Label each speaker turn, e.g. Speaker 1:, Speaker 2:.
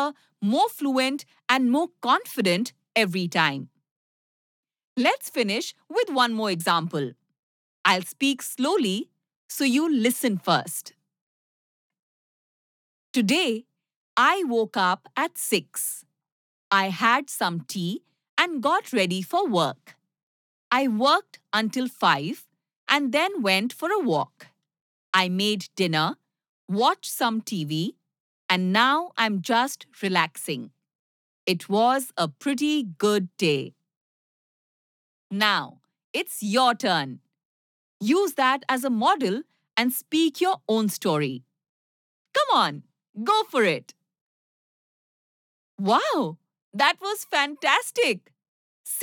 Speaker 1: clearer, more fluent, and more confident every time. Let's finish with one more example. I'll speak slowly, so you listen first. Today, I woke up at 6. I had some tea and got ready for work. I worked until 5 and then went for a walk. I made dinner, watched some TV, and now I'm just relaxing. It was a pretty good day. Now, it's your turn. Use that as a model and speak your own story. Come on, go for it. Wow, that was fantastic.